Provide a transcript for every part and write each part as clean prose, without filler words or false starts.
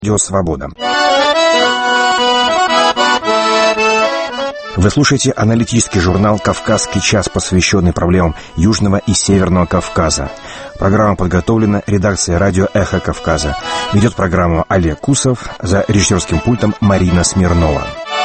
Радио Свобода. Вы слушаете аналитический журнал «Кавказский час», посвященный проблемам Южного и Северного Кавказа. Программа подготовлена редакцией радио «Эхо Кавказа». Ведет программу Олег Кусов, за режиссерским пультом Марина Смирнова.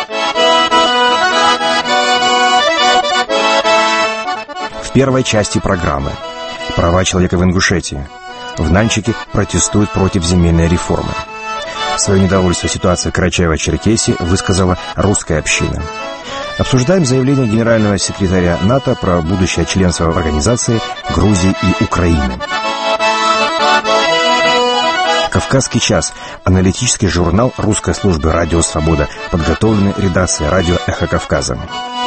В первой части программы «Права человека в Ингушетии». В Нальчике протестуют против земельной реформы. Свое недовольство ситуацией в Карачаево-Черкесии высказала русская община. Обсуждаем заявление генерального секретаря НАТО про будущее членства в организации Грузии и Украины. «Кавказский час» — аналитический журнал русской службы «Радио Свобода», подготовленный редакцией радио «Эхо Кавказа».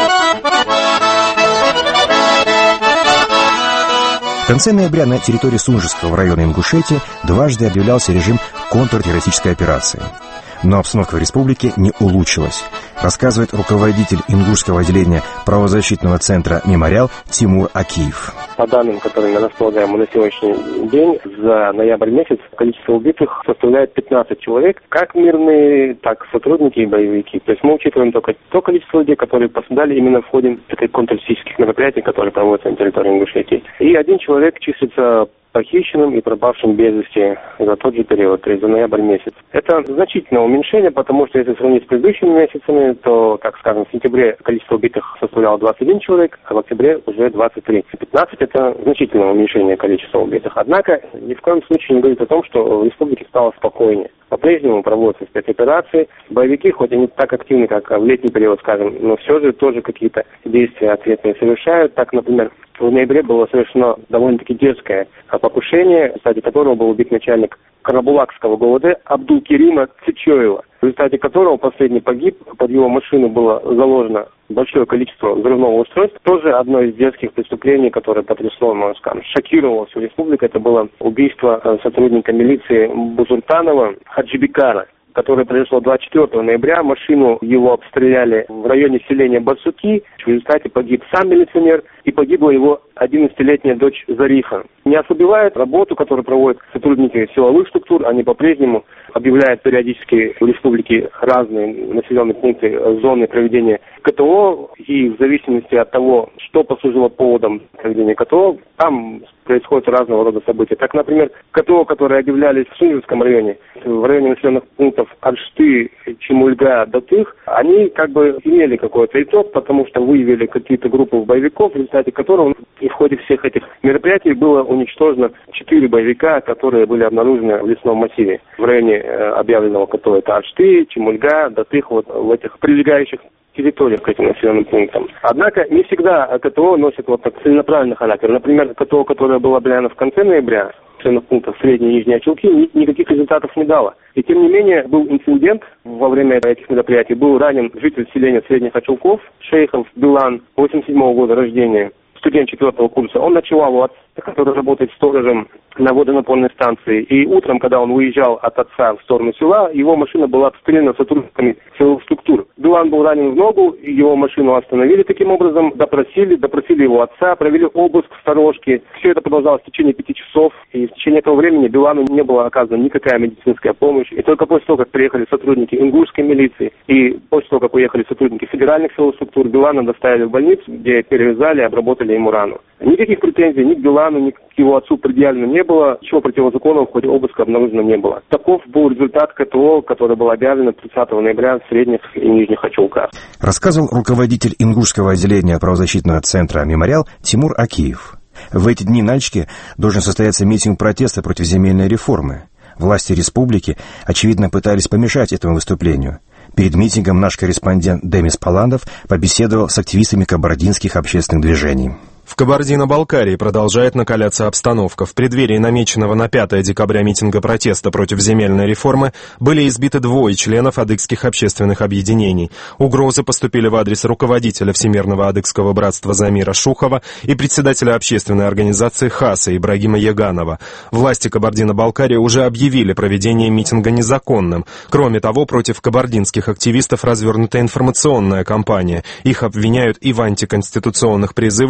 В конце ноября на территории Сунжского района Ингушетии дважды объявлялся режим контртеррористической операции. Но обстановка в республике не улучшилась, рассказывает руководитель ингушского отделения правозащитного центра «Мемориал» Тимур Акиев. По данным, которыми мы располагаем на сегодняшний день, за ноябрь месяц количество убитых составляет 15 человек, как мирные, так и сотрудники и боевики. То есть мы учитываем только то количество людей, которые пострадали именно в ходе этой контртеррористических мероприятий, которые проводятся на территории Ингушетии. И один человек числится похищенным и пропавшим без вести за тот же период, то есть за ноябрь месяц. Это значительное уменьшение, потому что если сравнить с предыдущими месяцами, то, так скажем, в сентябре количество убитых составляло 21 человек, а в октябре уже 23. 15 – это значительное уменьшение количества убитых. Однако ни в коем случае не говорит о том, что в республике стало спокойнее. По-прежнему проводятся спецоперации. Боевики, хоть они не так активны, как в летний период, скажем, но все же тоже какие-то действия ответные совершают. Так, например, в ноябре было совершено довольно-таки дерзкое покушение, в результате которого был убит начальник Карабулакского ГУВД Абдулкерима Цичоева, в результате которого последний погиб. Под его машину было заложено большое количество взрывного устройства. Тоже одно из дерзких преступлений, которое потрясло, можно сказать, шокировало всю республику. Это было убийство сотрудника милиции Бузуртанова Хаджибекара, которое произошло 24 ноября. Машину его обстреляли в районе селения Барсуки. В результате погиб сам милиционер и погибла его 11-летняя дочь Зарифа. Не ослабевает работу, которую проводят сотрудники силовых структур. Они по-прежнему объявляют периодически в республике разные населенные пункты, зоны проведения КТО. И в зависимости от того, что послужило поводом проведения КТО, там происходят разного рода события. Так, например, КТО, которые объявлялись в Сунжском районе, в районе населенных пунктов Аршты, Чемульга, Датых, они как бы имели какой-то итог, потому что выявили какие-то группы боевиков, в результате которых и в ходе всех этих мероприятий было уничтожено 4 боевика, которые были обнаружены в лесном массиве. В районе объявленного КТО это Аршты, Чемульга, Датых, вот в этих прилегающих территориях к этим населенным пунктам. Однако не всегда КТО носит вот так целенаправленный характер. Например, КТО, которое было объявлено в конце ноября, населенных пунктов Средние и Нижние Очелки, никаких результатов не дало. И тем не менее был инцидент во время этих мероприятий. Был ранен житель селения Средних Очелков, Шейхов Билан, 87 года рождения, студент 4-го курса. Он ночевал у отца, который работает сторожем на водонапорной станции. И утром, когда он выезжал от отца в сторону села, его машина была обстреляна сотрудниками силовых структур. Билан был ранен в ногу, его машину остановили таким образом, допросили его отца, провели обыск в сторожке. Все это продолжалось в течение 5 часов. И в течение этого времени Билану не была оказана никакая медицинская помощь. И только после того, как приехали сотрудники ингушской милиции и после того, как уехали сотрудники федеральных силовых структур, Билана доставили в больницу, где перевязали и обработали ему рану. Никаких претензий ни к Билану, ни к его отцу предъявлено не было. Ничего противозаконного в ходе обыска обнаружено не было. Таков был результат КТО, который был объявлен 30 ноября в Средних и Нижних Очелках. Рассказывал руководитель ингушского отделения правозащитного центра «Мемориал» Тимур Акиев. В эти дни в Нальчике должен состояться митинг протеста против земельной реформы. Власти республики, очевидно, пытались помешать этому выступлению. Перед митингом наш корреспондент Демис Паландов побеседовал с активистами кабардинских общественных движений. В Кабардино-Балкарии продолжает накаляться обстановка. В преддверии намеченного на 5 декабря митинга протеста против земельной реформы были избиты 2 членов адыгских общественных объединений. Угрозы поступили в адрес руководителя Всемирного адыгского братства Замира Шухова и председателя общественной организации ХАСа Ибрагима Яганова. Власти Кабардино-Балкарии уже объявили проведение митинга незаконным. Кроме того, против кабардинских активистов развернута информационная кампания. Их обвиняют и в антиконституционных призывах, и в национальном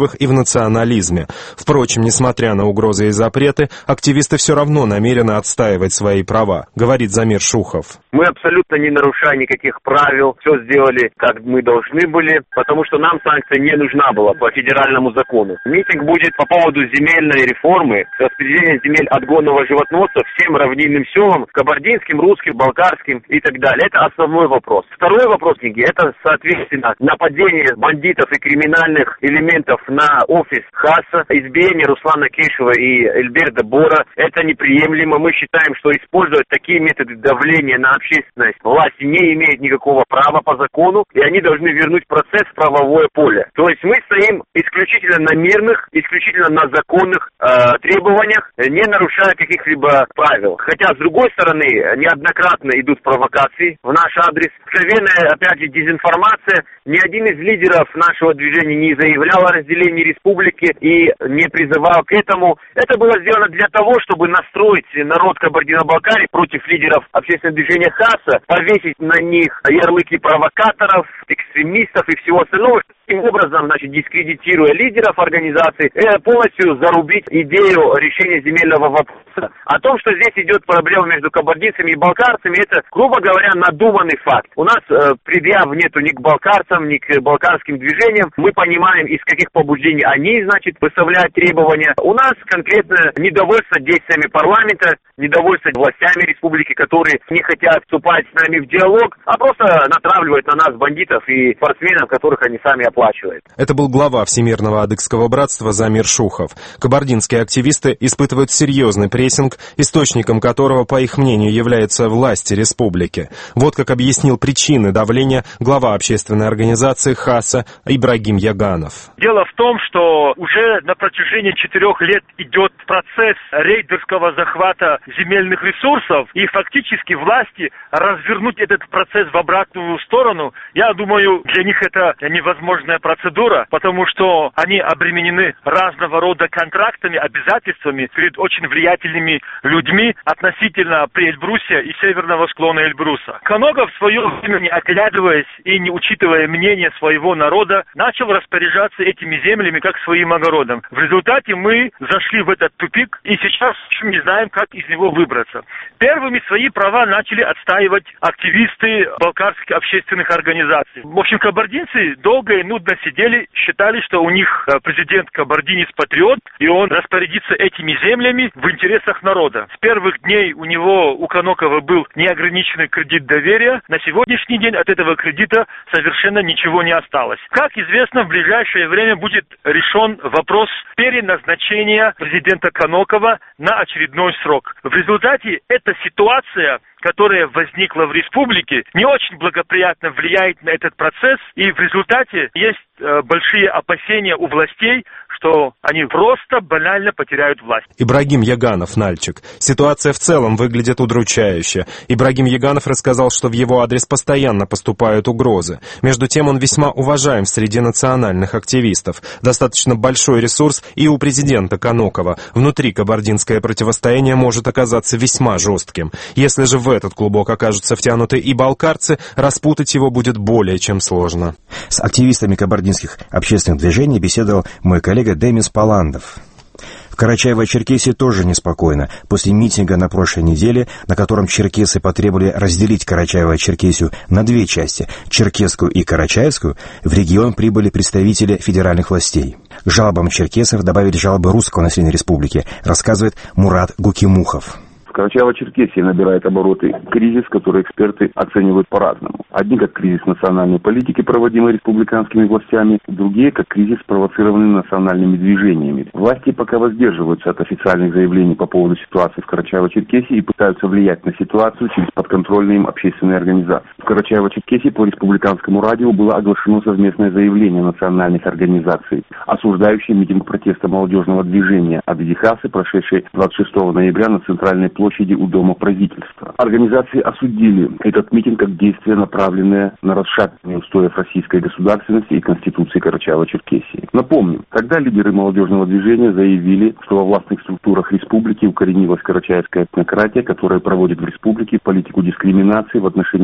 национализме. Впрочем, несмотря на угрозы и запреты, активисты все равно намерены отстаивать свои права, говорит Замир Шухов. Мы абсолютно не нарушая никаких правил, все сделали, как мы должны были, потому что нам санкция не нужна была по федеральному закону. Митинг будет по поводу земельной реформы, распределения земель отгонного животноводства всем равнинным селам, кабардинским, русским, балкарским и так далее. Это основной вопрос. Второй вопрос, это, соответственно, нападение бандитов и криминальных элементов на офис ХАСа, избиение Руслана Кейшева и Эльберда Бора. Это неприемлемо. Мы считаем, что использовать такие методы давления на общественность власти не имеет никакого права по закону, и они должны вернуть процесс в правовое поле. То есть мы стоим исключительно на мирных, исключительно на законных требованиях, не нарушая каких-либо правил. Хотя, с другой стороны, неоднократно идут провокации в наш адрес. Откровенная, опять же, дезинформация. Ни один из лидеров нашего движения не заявлял о разделении республики и не призывал к этому. Это было сделано для того, чтобы настроить народ Кабардино-Балкарии против лидеров общественного движения ХАСа, повесить на них ярлыки провокаторов, экстремистов и всего остального. Таким образом, дискредитируя лидеров организации, полностью зарубить идею решения земельного вопроса. О том, что здесь идет проблема между кабардинцами и балкарцами, это, грубо говоря, надуманный факт. У нас предъяв нету ни к балкарцам, ни к балкарским движениям. Мы понимаем, из каких побуждений они, выставляют требования. У нас конкретно недовольство действиями парламента, недовольство властями республики, которые не хотят вступать с нами в диалог, а просто натравливают на нас бандитов и спортсменов, которых они сами оплачивают. Это был глава Всемирного адыгского братства Замир Шухов. Кабардинские активисты испытывают серьезный прессинг, источником которого, по их мнению, являются власти республики. Вот как объяснил причины давления глава общественной организации ХАСа Ибрагим Яганов. Дело в том, что уже на протяжении 4 лет идет процесс рейдерского захвата земельных ресурсов, и фактически власти развернуть этот процесс в обратную сторону, я думаю, для них это невозможная процедура, потому что они обременены разного рода контрактами, обязательствами перед очень влиятельными людьми относительно Приэльбрусья и северного склона Эльбруса. Каногов в свое время, не оглядываясь и не учитывая мнение своего народа, начал распоряжаться этими землями как своим огородом. В результате мы зашли в этот тупик и сейчас не знаем, как из него выбраться. Первыми свои права начали отстаивать активисты балкарских общественных организаций. В общем, кабардинцы долго и нудно сидели, считали, что у них президент кабардинец-патриот, и он распорядится этими землями в интересах народа. С первых дней у Канокова был неограниченный кредит доверия. На сегодняшний день от этого кредита совершенно ничего не осталось. Как известно, в ближайшее время будет решен вопрос переназначения президента Канокова на очередной срок. В результате эта ситуация, которая возникла в республике, не очень благоприятно влияет на этот процесс, и в результате есть большие опасения у властей, что они просто банально потеряют власть. Ибрагим Яганов, Нальчик. Ситуация в целом выглядит удручающе. Ибрагим Яганов рассказал, что в его адрес постоянно поступают угрозы. Между тем он весьма уважаем среди национальных активистов. Достаточно большой ресурс и у президента Канокова. Внутри кабардинское противостояние может оказаться весьма жестким. Если же в этот клубок окажутся втянуты и балкарцы, распутать его будет более чем сложно. С активистами кабардинских общественных движений беседовал мой коллега Демис Паландов. В Карачаево-Черкесии тоже неспокойно. После митинга на прошлой неделе, на котором черкесы потребовали разделить Карачаево-Черкесию на 2 части, черкесскую и карачаевскую, в регион прибыли представители федеральных властей. К жалобам черкесов добавили жалобы русского населения республики, рассказывает Мурат Гукимухов. В Карачаево-Черкесии набирает обороты кризис, который эксперты оценивают по-разному. Одни как кризис национальной политики, проводимой республиканскими властями, другие как кризис, спровоцированный национальными движениями. Власти пока воздерживаются от официальных заявлений по поводу ситуации в Карачаево-Черкесии и пытаются влиять на ситуацию через подконтрольные им общественные организации. В Карачаево-Черкесии по республиканскому радио было оглашено совместное заявление национальных организаций, осуждающее митинг протеста молодежного движения Адыги-Хасы, прошедший 26 ноября на центральной площади у Дома правительства. Организации осудили этот митинг как действие, направленное на расшатывание устоев российской государственности и Конституции Карачаево-Черкесии. Напомним, когда лидеры молодежного движения заявили, что во властных структурах республики укоренилась карачаевская этнократия, которая проводит в республике политику дискриминации в отношении других народов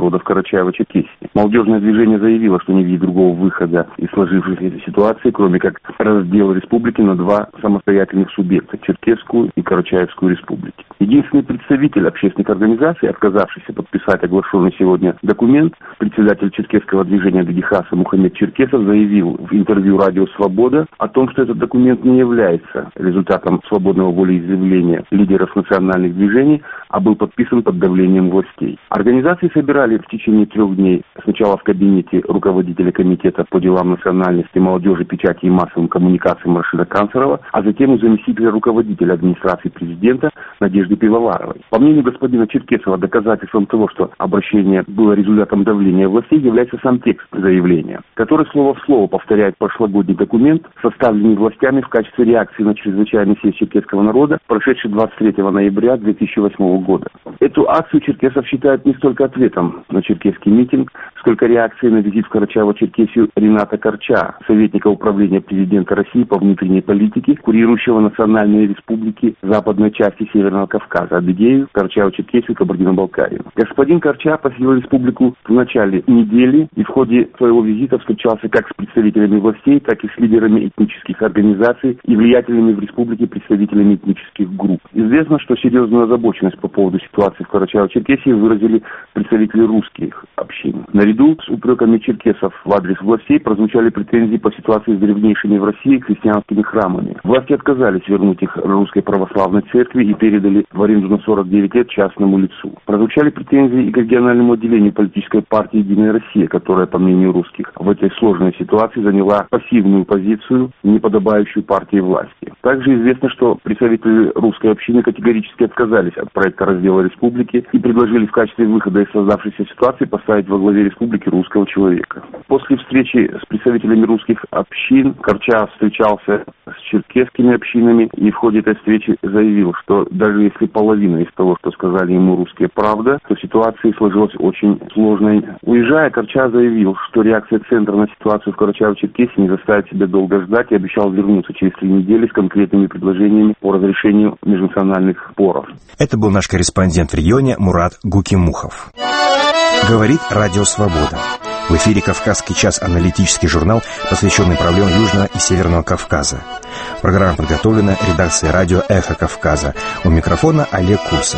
народов Карачаево-Черкесии. Молодежное движение заявило, что не видит другого выхода из сложившейся ситуации, кроме как раздел республики на два самостоятельных субъекта – Черкесскую и Карачаевскую республики. Единственный представитель общественных организаций, отказавшийся подписать оглашенный сегодня документ, председатель черкесского движения Дагихаса Мухаммед Черкесов заявил в интервью «Радио Свобода» о том, что этот документ не является результатом свободного волеизъявления лидеров национальных движений, а был подписан под давлением властей. Организации собирали в течение 3 дней сначала в кабинете руководителя комитета по делам национальности, молодежи, печати и массовым коммуникациям Рашида Канцерова, а затем у заместителя руководителя администрации президента Надежды Пивоваровой. По мнению господина Черкесова, доказательством того, что обращение было результатом давления властей, является сам текст заявления, который слово в слово повторяет прошлогодний документ, составленный властями в качестве реакции на чрезвычайный съезд черкесского народа, прошедший 23 ноября 2008 года. Эту акцию Черкесов считает не столько ответом на черкесский митинг, сколько реакцией на визит в Карачаево-Черкесию Рената Корча, советника управления президента России по внутренней политике, курирующего национальные республики западной части Северного Кавказа, Адыгею, Карачаево-Черкесию и Кабардино-Балкарию. Господин Корча посетил республику в начале недели и в ходе своего визита встречался как с представителями властей, так и с лидерами этнических организаций и влиятельными в республике представителями этнических групп. Известно, что серьезную озабоченность по поводу ситуации в Карачаево-Черкесии выразили представители русских общин. Наряду с упреками черкесов в адрес властей прозвучали претензии по ситуации с древнейшими в России христианскими храмами. Власти отказались вернуть их Русской Православной Церкви и передали в аренду на 49 лет частному лицу. Прозвучали претензии и к региональному отделению политической партии «Единая Россия», которая, по мнению русских, в этой сложной ситуации заняла пассивную позицию, не подобающую партии власти. Также известно, что представители русской общины категорически отказались от проекта раздела республики и предложили в качестве выхода из создавшейся ситуации поставить во главе республики русского человека. После встречи с представителями русских общин Корча встречался с черкесскими общинами и в ходе этой встречи заявил, что даже если половина из того, что сказали ему русские, правда, то ситуация сложилась очень сложной. Уезжая, Корча заявил, что реакция центра на ситуацию в Карачаево-Черкесии не заставит себя долго ждать и обещал вернуться через 3 недели с конкретными предложениями по разрешению межнациональных споров. Это был наш корреспондент в регионе Мурат Гукимухов. Говорит Радио Свобода. В эфире «Кавказский час» — аналитический журнал, посвященный проблемам Южного и Северного Кавказа. Программа подготовлена редакцией радио «Эхо Кавказа». У микрофона Олег Курсов.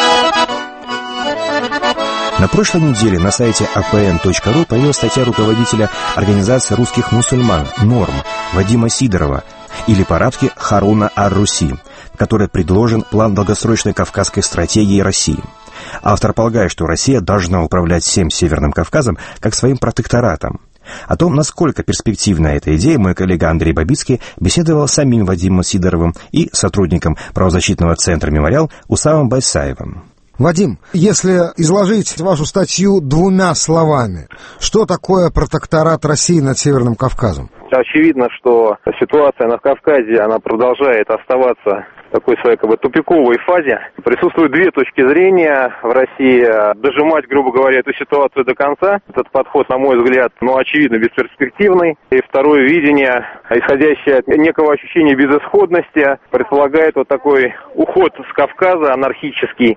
На прошлой неделе на сайте apn.ru появилась статья руководителя Организации русских мусульман «Норм» Вадима Сидорова, или по-арабски Харуна ар-Руси, в которой предложен план долгосрочной кавказской стратегии России. Автор полагает, что Россия должна управлять всем Северным Кавказом как своим протекторатом. О том, насколько перспективна эта идея, мой коллега Андрей Бабицкий беседовал с самим Вадимом Сидоровым и сотрудником правозащитного центра «Мемориал» Усамом Байсаевым. Вадим, если изложить вашу статью 2 словами, что такое протекторат России над Северным Кавказом? Очевидно, что ситуация на Кавказе, она продолжает оставаться в такой своей тупиковой фазе. Присутствуют 2 точки зрения в России. Дожимать, грубо говоря, эту ситуацию до конца. Этот подход, на мой взгляд, очевидно бесперспективный. И второе видение, исходящее от некого ощущения безысходности, предполагает такой уход с Кавказа, анархический,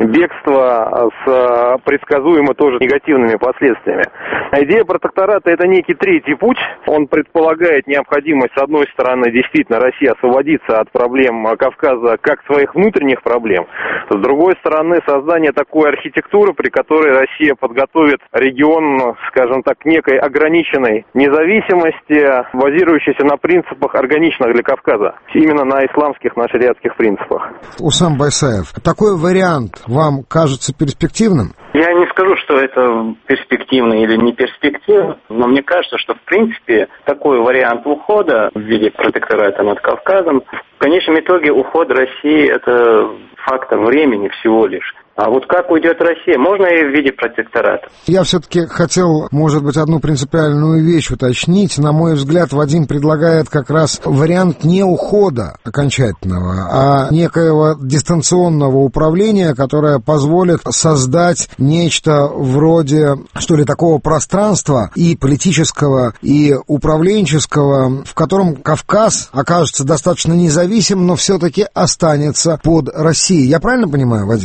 бегство с предсказуемо тоже негативными последствиями. Идея протектората — это некий третий путь. Он предполагает необходимость, с одной стороны, действительно России освободиться от проблем Кавказа как своих внутренних проблем, с другой стороны, создание такой архитектуры, при которой Россия подготовит регион, скажем так, некой ограниченной независимости, базирующейся на принципах, органичных для Кавказа, именно на исламских, на шариатских принципах. Усам Байсаев, такой вариант вам кажется перспективным? Я не скажу, что это перспективно или не перспективно, но мне кажется, что в принципе такой вариант ухода в виде протектората над Кавказом, в конечном итоге уход России — это фактор времени всего лишь. А как уйдет Россия? Можно и в виде протектората. Я все-таки хотел, может быть, одну принципиальную вещь уточнить. На мой взгляд, Вадим предлагает как раз вариант не ухода окончательного, а некоего дистанционного управления, которое позволит создать нечто вроде, что ли, такого пространства и политического, и управленческого, в котором Кавказ окажется достаточно независим, но все-таки останется под Россией. Я правильно понимаю, Вадим? В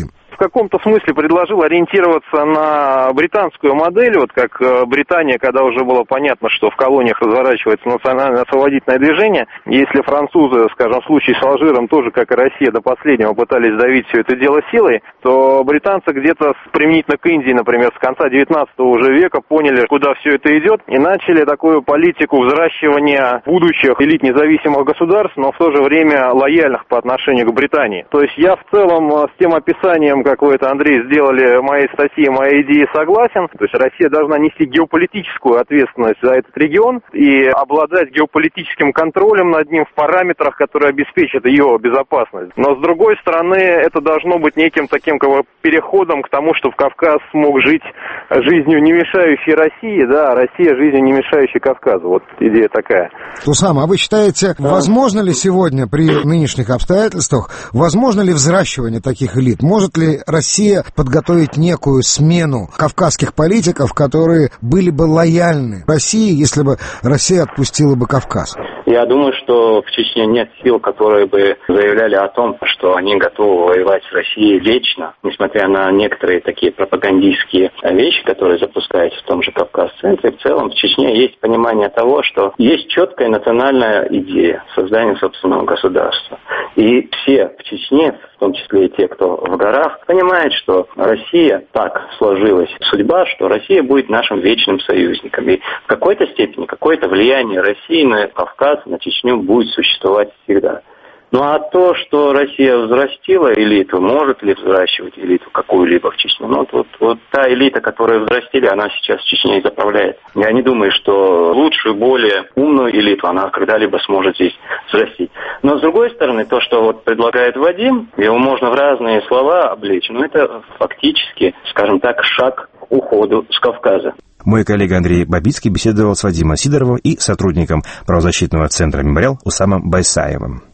каком-то смысле предложил ориентироваться на британскую модель, вот как Британия, когда уже было понятно, что в колониях разворачивается национально-освободительное движение. Если французы, скажем, в случае с Алжиром тоже, как и Россия, до последнего пытались давить все это дело силой, то британцы где-то применительно к Индии, например, с конца 19 уже века поняли, куда все это идет, и начали такую политику взращивания будущих элит независимых государств, но в то же время лояльных по отношению к Британии. То есть я в целом с тем описанием, как вы это, Андрей, сделали моей статьи, моей идеи, согласен. То есть Россия должна нести геополитическую ответственность за этот регион и обладать геополитическим контролем над ним в параметрах, которые обеспечат ее безопасность. Но с другой стороны, это должно быть неким таким переходом к тому, чтобы Кавказ смог жить жизнью, не мешающей России, да, а Россия жизнью, не мешающей Кавказу. Вот идея такая. Тусам, а вы считаете, возможно ли сегодня при нынешних обстоятельствах, возможно ли взращивание таких элит? Может ли Россия подготовить некую смену кавказских политиков, которые были бы лояльны России, если бы Россия отпустила бы Кавказ? Я думаю, что в Чечне нет сил, которые бы заявляли о том, что они готовы воевать с Россией вечно, несмотря на некоторые такие пропагандистские вещи, которые запускаются в том же Кавказ-центре. В целом в Чечне есть понимание того, что есть четкая национальная идея создания собственного государства. И все в Чечне, в том числе и те, кто в горах, понимают, что Россия, так сложилась судьба, что Россия будет нашим вечным союзником. И в какой-то степени какое-то влияние России на Кавказ, на Чечню будет существовать всегда. Ну а то, что Россия взрастила элиту, может ли взращивать элиту какую-либо в Чечне? Ну вот та элита, которую взрастили, она сейчас в Чечне и заправляет. Я не думаю, что лучшую, более умную элиту она когда-либо сможет здесь взрастить. Но с другой стороны, то, что вот предлагает Вадим, его можно в разные слова облечь, но это фактически, скажем так, шаг к уходу с Кавказа. Мой коллега Андрей Бабицкий беседовал с Вадимом Сидоровым и сотрудником правозащитного центра «Мемориал» Усамом Байсаевым.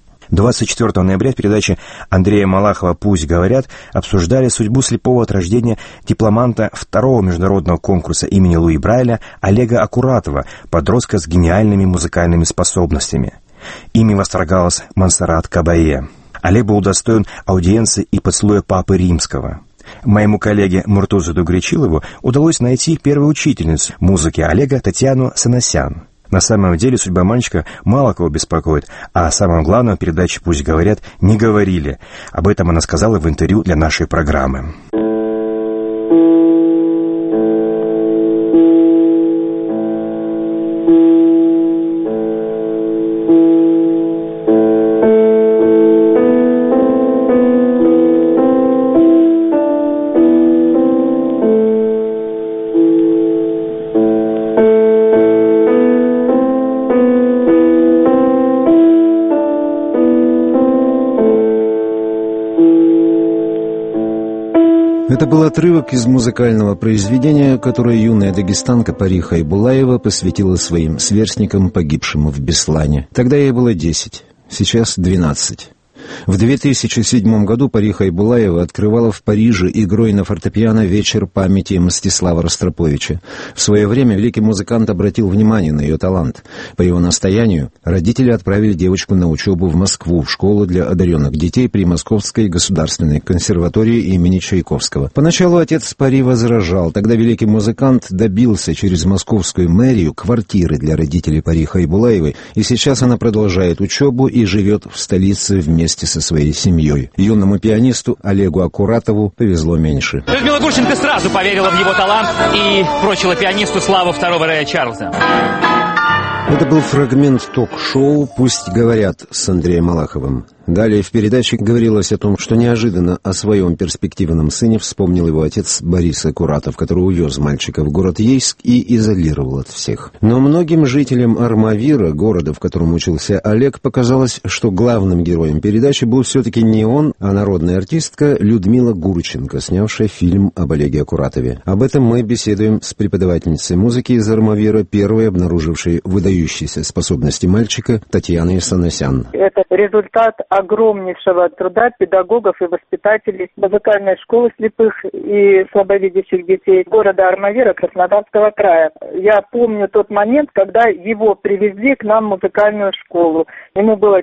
24 ноября в передаче Андрея Малахова «Пусть говорят» обсуждали судьбу слепого от рождения дипломанта второго международного конкурса имени Луи Брайля Олега Акуратова, подростка с гениальными музыкальными способностями. Ими восторгалась Монсеррат Кабае. Олег был удостоен аудиенции и поцелуя Папы Римского. Моему коллеге Муртузу Дугречилову удалось найти первую учительницу музыки Олега Татьяну Санасян. На самом деле судьба мальчика мало кого беспокоит, а о самом главном в передаче «Пусть говорят» не говорили. Об этом она сказала в интервью для нашей программы. Это был отрывок из музыкального произведения, которое юная дагестанка Пари Хайбулаева посвятила своим сверстникам, погибшему в Беслане. Тогда ей было 10, сейчас 12. В 2007 году Пари Хайбулаева открывала в Париже игрой на фортепиано «Вечер памяти» Мстислава Ростроповича. В свое время великий музыкант обратил внимание на ее талант. По его настоянию родители отправили девочку на учебу в Москву, в школу для одаренных детей при Московской государственной консерватории имени Чайковского. Поначалу отец Пари возражал. Тогда великий музыкант добился через московскую мэрию квартиры для родителей Пари Хайбулаевой, и сейчас она продолжает учебу и живет в столице вместе со своей семьей. Юному пианисту Олегу Акуратову повезло меньше. Людмила Гурченко сразу поверила в его талант и прочила пианисту славу второго Рэя Чарльза. Это был фрагмент ток-шоу «Пусть говорят» с Андреем Малаховым. Далее в передаче говорилось о том, что неожиданно о своем перспективном сыне вспомнил его отец Борис Акуратов, который увез мальчика в город Ейск и изолировал от всех. Но многим жителям Армавира, города, в котором учился Олег, показалось, что главным героем передачи был все-таки не он, а народная артистка Людмила Гурченко, снявшая фильм об Олеге Акуратове. Об этом мы беседуем с преподавательницей музыки из Армавира, первой обнаружившей выдающиеся способности мальчика Татьяной Санасян. Это результат огромнейшего труда педагогов и воспитателей музыкальной школы слепых и слабовидящих детей города Армавира Краснодарского края. Я помню тот момент, когда его привезли к нам в музыкальную школу. Ему было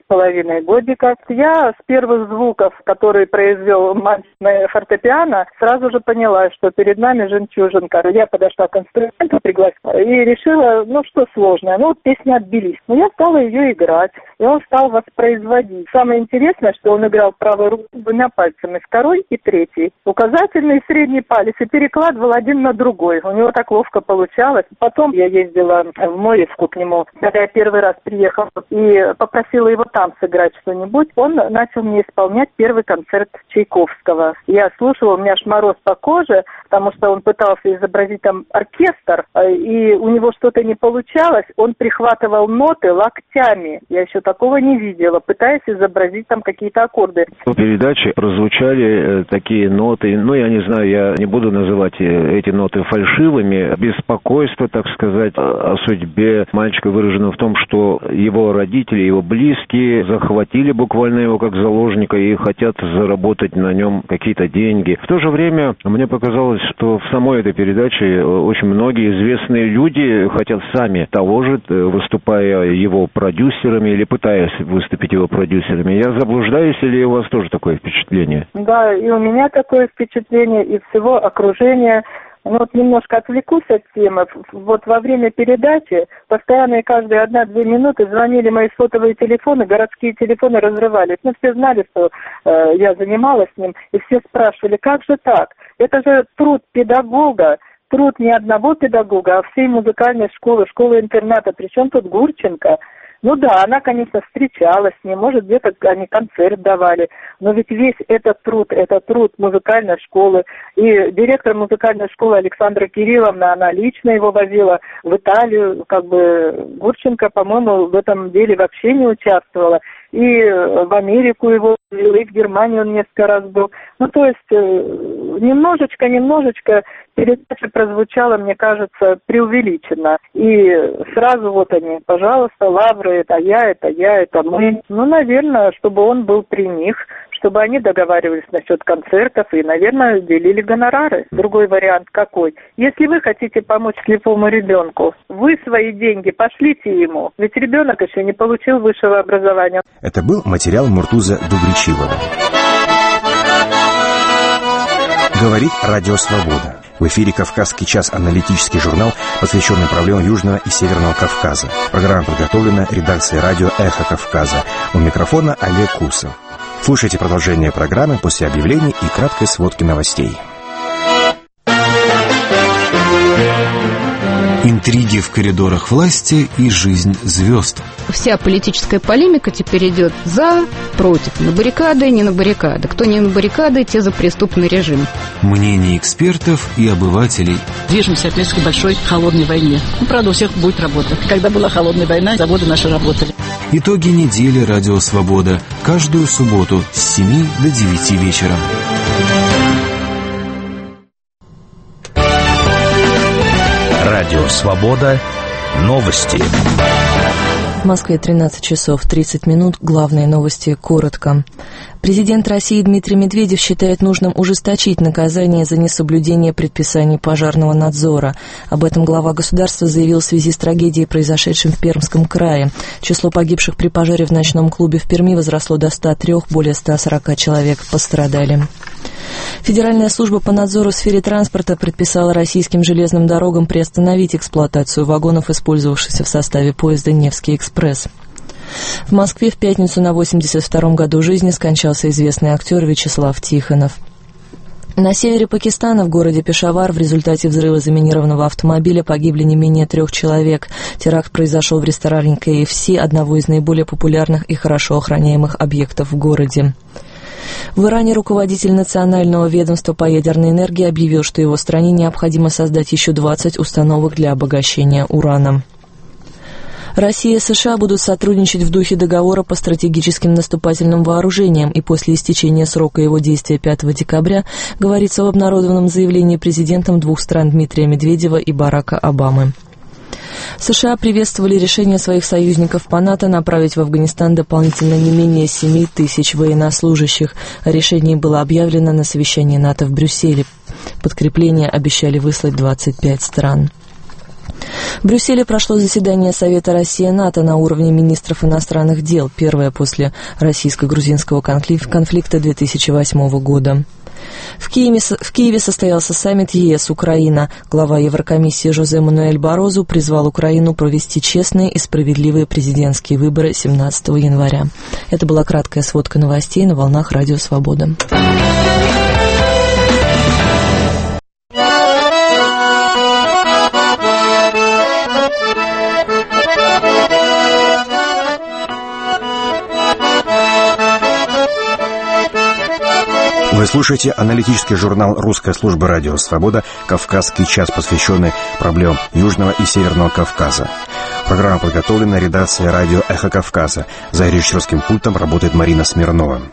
4,5 годика. Я с первых звуков, которые произвел мальчик на фортепиано, сразу же поняла, что перед нами жемчужинка. Я подошла к инструменту, пригласила и решила, что сложное. Песня «Отбились». Но я стала ее играть, и он стал воспроизводить. Самое интересное, что он играл правой рукой двумя пальцами, второй и третий. Указательный и средний палец, и перекладывал один на другой. У него так ловко получалось. Потом я ездила в Моевку к нему, когда я первый раз приехала, и попросила его там сыграть что-нибудь. Он начал мне исполнять первый концерт Чайковского. Я слушала, у меня аж мороз по коже, потому что он пытался изобразить там оркестр, и у него что-то не получалось. Он прихватывал ноты локтями. Я еще такого не видела, пытаясь изобразить там какие-то аккорды. В передаче прозвучали такие ноты, я не знаю, я не буду называть эти ноты фальшивыми. Беспокойство, так сказать, о судьбе мальчика выражено в том, что его родители, его близкие захватили буквально его как заложника и хотят заработать на нем какие-то деньги. В то же время мне показалось, что в самой этой передаче очень многие известные люди хотят сами того же, выступая его продюсерами или пытаясь выступить его продюсерами. Я заблуждаюсь или у вас тоже такое впечатление? Да, и у меня такое впечатление, и всего окружения. Немножко отвлекусь от темы. Во время передачи постоянно и каждые 1-2 минуты звонили мои сотовые телефоны, городские телефоны разрывались. Все знали, что я занималась с ним, и все спрашивали, как же так? Это же труд педагога, труд не одного педагога, а всей музыкальной школы, школы-интерната. Причем тут Гурченко? Да, она, конечно, встречалась с ним, может, где-то они концерт давали, но ведь весь этот труд музыкальной школы, и директор музыкальной школы Александра Кирилловна, она лично его возила в Италию, Гурченко, по-моему, в этом деле вообще не участвовала, и в Америку его возила, и в Германию он несколько раз был. Немножечко передача прозвучала, мне кажется, преувеличенно. И сразу они, пожалуйста, лавры, это я, это мы. Наверное, чтобы он был при них, чтобы они договаривались насчет концертов и, наверное, делили гонорары. Другой вариант какой? Если вы хотите помочь слепому ребенку, вы свои деньги пошлите ему, ведь ребенок еще не получил высшего образования. Это был материал Муртуза Дубричилова. Говорит Радио Свобода. В эфире «Кавказский час» — аналитический журнал, посвященный проблемам Южного и Северного Кавказа. Программа подготовлена редакцией радио «Эхо Кавказа». У микрофона Олег Кусов. Слушайте продолжение программы после объявлений и краткой сводки новостей. Интриги в коридорах власти и жизнь звезд. Вся политическая полемика теперь идет за, против, на баррикады, не на баррикады. Кто не на баррикады, те за преступный режим. Мнения экспертов и обывателей. Движемся опять к большой холодной войне. Правда, у всех будет работа. Когда была холодная война, заводы наши работали. Итоги недели «Радио Свобода». Каждую субботу с 7 до 9 вечера. Радио «Свобода». Новости. В Москве 13 часов 30 минут. Главные новости коротко. Президент России Дмитрий Медведев считает нужным ужесточить наказание за несоблюдение предписаний пожарного надзора. Об этом глава государства заявил в связи с трагедией, произошедшей в Пермском крае. Число погибших при пожаре в ночном клубе в Перми возросло до 103, более 140 человек пострадали. Федеральная служба по надзору в сфере транспорта предписала российским железным дорогам приостановить эксплуатацию вагонов, использовавшихся в составе поезда «Невский экспресс». В Москве в пятницу на 82-м году жизни скончался известный актер Вячеслав Тихонов. На севере Пакистана, в городе Пешавар, в результате взрыва заминированного автомобиля погибли не менее 3 человек. Теракт произошел в ресторане KFC, одного из наиболее популярных и хорошо охраняемых объектов в городе. В Иране руководитель Национального ведомства по ядерной энергии объявил, что его стране необходимо создать еще 20 установок для обогащения урана. Россия и США будут сотрудничать в духе договора по стратегическим наступательным вооружениям, и после истечения срока его действия 5 декабря, говорится в обнародованном заявлении президентом двух стран Дмитрия Медведева и Барака Обамы. США приветствовали решение своих союзников по НАТО направить в Афганистан дополнительно не менее 7 тысяч военнослужащих. Решение было объявлено на совещании НАТО в Брюсселе. Подкрепление обещали выслать 25 стран. В Брюсселе прошло заседание Совета Россия-НАТО на уровне министров иностранных дел, первое после российско-грузинского конфликта 2008 года. В Киеве состоялся саммит ЕС-Украина. Глава Еврокомиссии Жозе Мануэль Барозу призвал Украину провести честные и справедливые президентские выборы 17 января. Это была краткая сводка новостей на волнах Радио Свобода. Вы слушаете аналитический журнал русской службы «Радио Свобода» «Кавказский час», посвященный проблемам Южного и Северного Кавказа. Программа подготовлена редакцией радио «Эхо Кавказа». За режиссерским пультом работает Марина Смирнова.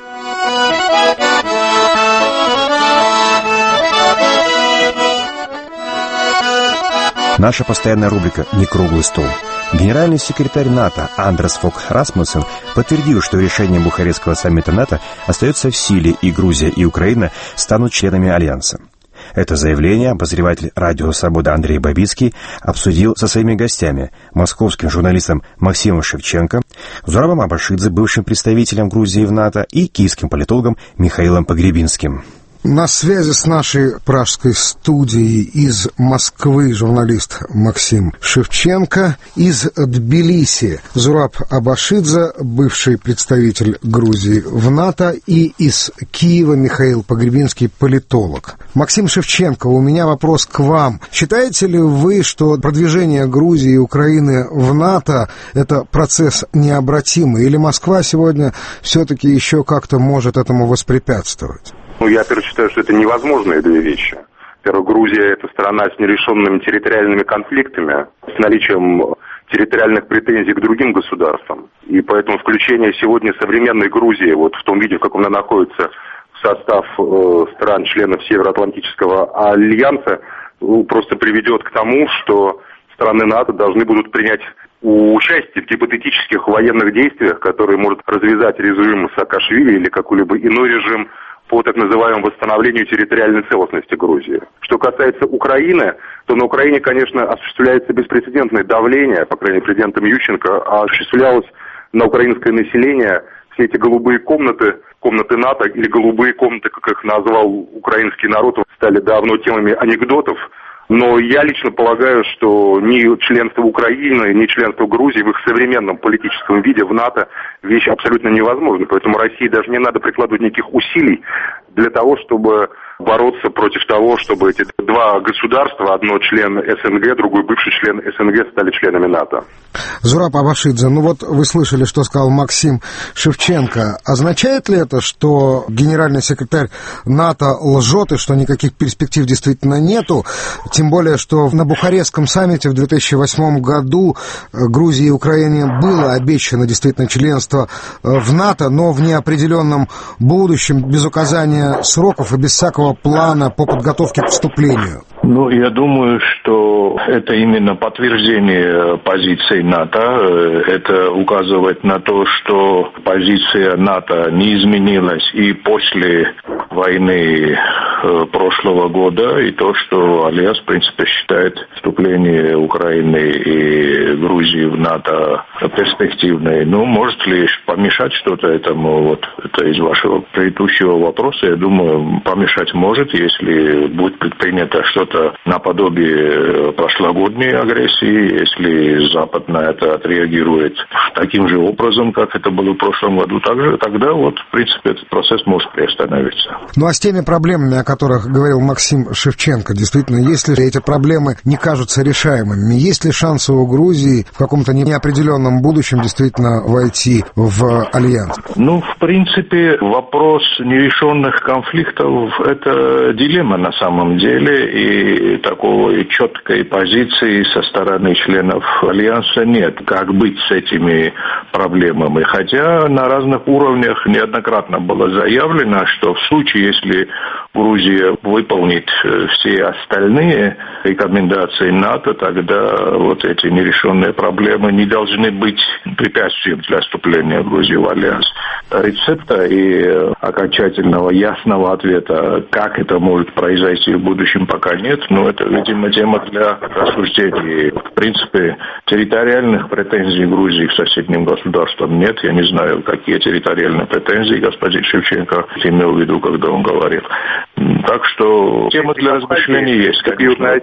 Наша постоянная рубрика «Не круглый стол». Генеральный секретарь НАТО Андерс Фог Расмуссен подтвердил, что решение Бухарестского саммита НАТО остается в силе, и Грузия и Украина станут членами Альянса. Это заявление обозреватель «Радио Свобода» Андрей Бабицкий обсудил со своими гостями, московским журналистом Максимом Шевченко, Зурабом Абашидзе, бывшим представителем Грузии в НАТО, и киевским политологом Михаилом Погребинским. На связи с нашей пражской студией из Москвы журналист Максим Шевченко, из Тбилиси Зураб Абашидзе, бывший представитель Грузии в НАТО, и из Киева Михаил Погребинский, политолог. Максим Шевченко, у меня вопрос к вам. Считаете ли вы, что продвижение Грузии и Украины в НАТО – это процесс необратимый, или Москва сегодня все-таки еще как-то может этому воспрепятствовать? Я, во-первых, считаю, что это невозможные две вещи. Во-первых, Грузия – это страна с нерешенными территориальными конфликтами, с наличием территориальных претензий к другим государствам. И поэтому включение сегодня современной Грузии, вот в том виде, в каком она находится, в состав стран-членов Североатлантического альянса, просто приведет к тому, что страны НАТО должны будут принять участие в гипотетических военных действиях, которые может развязать режим Саакашвили или какой-либо иной режим по так называемому восстановлению территориальной целостности Грузии. Что касается Украины, то на Украине, конечно, осуществляется беспрецедентное давление, по крайней мере, президентом Ющенко, осуществлялось на украинское население все эти голубые комнаты, комнаты НАТО или голубые комнаты, как их назвал украинский народ, стали давно темами анекдотов. Но я лично полагаю, что ни членство Украины, ни членство Грузии в их современном политическом виде в НАТО вещь абсолютно невозможна. Поэтому России даже не надо прикладывать никаких усилий для того, чтобы бороться против того, чтобы эти два государства, одно член СНГ, другой бывший член СНГ, стали членами НАТО. Зураб Абашидзе, ну вот вы слышали, что сказал Максим Шевченко. Означает ли это, что генеральный секретарь НАТО лжет и что никаких перспектив действительно нету? Тем более, что на Бухарестском саммите в 2008 году Грузии и Украине было обещано действительно членство в НАТО, но в неопределенном будущем, без указания сроков и без всякого плана по подготовке к вступлению. Ну, я думаю, что это именно подтверждение позиции НАТО. Это указывает на то, что позиция НАТО не изменилась и после войны прошлого года, и то, что Альянс, в принципе, считает вступление Украины и Грузии в НАТО перспективной. Ну, может ли помешать что-то этому? Вот это из вашего предыдущего вопроса. Я думаю, помешать может, если будет предпринято что-то наподобие прошлогодней агрессии, если Запад на это отреагирует таким же образом, как это было в прошлом году, тогда вот, в принципе, этот процесс может приостановиться. Ну, а с теми проблемами, о которых говорил Максим Шевченко, действительно, если эти проблемы не кажутся решаемыми, есть ли шансы у Грузии в каком-то неопределенном будущем действительно войти в Альянс? Ну, в принципе, вопрос нерешенных конфликтов – это дилемма на самом деле, и такой четкой позиции со стороны членов Альянса нет, как быть с этими проблемами. Хотя на разных уровнях неоднократно было заявлено, что в случае, если Грузия выполнит все остальные рекомендации НАТО, тогда вот эти нерешенные проблемы не должны быть препятствием для вступления Грузии в альянс. Рецепта и окончательного ясного ответа, как это может произойти в будущем, пока нет, но это, видимо, тема для рассуждений. В принципе, территориальных претензий Грузии к соседним государствам нет. Я не знаю, какие территориальные претензии господин Шевченко имел в виду, когда он говорил. Так что тема для размышлений есть, конечно.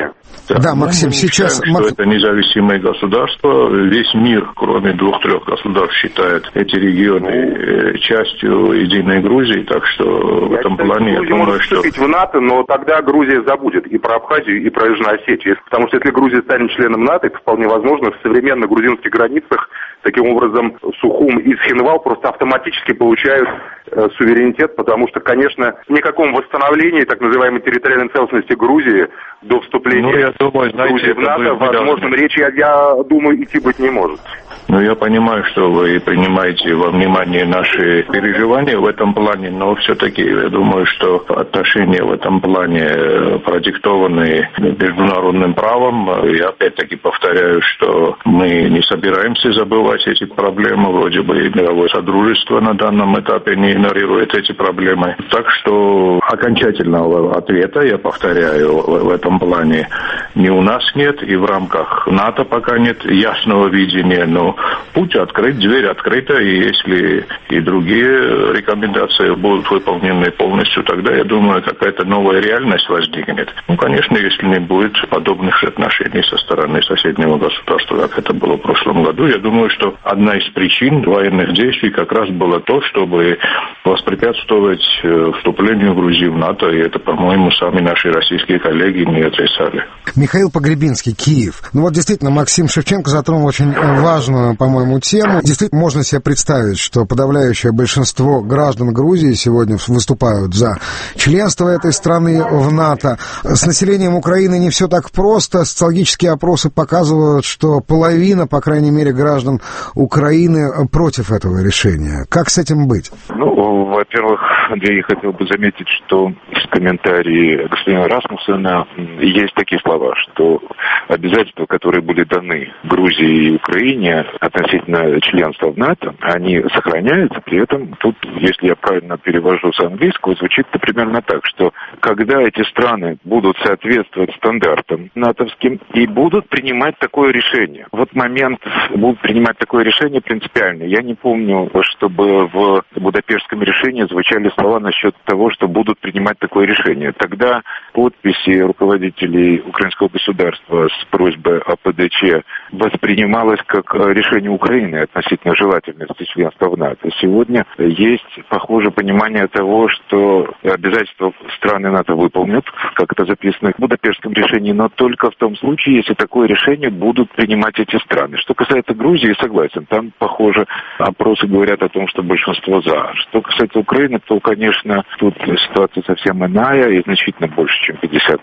Да, Максим, сейчас... Что это независимое государство. Весь мир, кроме 2-3 государств, считает эти регионы частью единой Грузии. Так что в этом плане, я думаю, что... вступить в НАТО, но тогда Грузия забудет и про Абхазию, и про Южную Осетию. Потому что если Грузия станет членом НАТО, это вполне возможно, в современных грузинских границах, таким образом, Сухум и Цхинвал просто автоматически получают суверенитет, потому что, конечно, в никаком восстановлении так называемой территориальной целостности Грузии до вступления Грузии в НАТО, возможно, речи, я думаю, идти быть не может. Ну, я понимаю, что вы принимаете во внимание наши переживания в этом плане, но все-таки я думаю, что отношения в этом плане продиктованы международным правом. И опять-таки повторяю, что мы не собираемся забывать эти проблемы. Вроде бы и мировое содружество на данном этапе не игнорирует эти проблемы. Так что окончательного ответа, я повторяю, в этом плане ни у нас нет, и в рамках НАТО пока нет ясного видения, но путь открыт, дверь открыта, и если и другие рекомендации будут выполнены полностью, тогда, я думаю, какая-то новая реальность возникнет. Ну, конечно, если не будет подобных отношений со стороны соседнего государства, как это было в прошлом году, я думаю, что одна из причин военных действий как раз было то, чтобы воспрепятствовать вступлению Грузии в НАТО, и это, по-моему, сами наши российские коллеги не отрицали. Михаил Погребинский, Киев. Ну вот действительно, Максим Шевченко затронул очень важную, по-моему, тему. Действительно, можно себе представить, что подавляющее большинство граждан Грузии сегодня выступают за членство этой страны в НАТО. С населением Украины не все так просто. Социологические опросы показывают, что половина, по крайней мере, граждан Украины против этого решения. Как с этим быть? Ну, во-первых, Андрей, я хотел бы заметить, что в комментарии господина Расмуссена есть такие слова, что обязательства, которые были даны Грузии и Украине относительно членства в НАТО, они сохраняются. При этом тут, если я правильно перевожу с английского, звучит это примерно так, что когда эти страны будут соответствовать стандартам натовским и будут принимать такое решение. Вот момент будут принимать такое решение принципиально. Я не помню, чтобы в Будапештском решении звучали слова насчет того, что будут принимать такое решение. Тогда подписи руководителей украинского государства с просьбой о ПДЧ воспринималось как решение Украины относительно желательности членства в НАТО. Сегодня есть, похоже, понимание того, что обязательства страны НАТО выполнят, как это записано в Будапештском решении, но только в том случае, если такое решение будут принимать эти страны. Что касается Грузии, согласен, там, похоже, опросы говорят о том, что большинство за. Что касается Украины, то, конечно, тут ситуация совсем иная и значительно больше, чем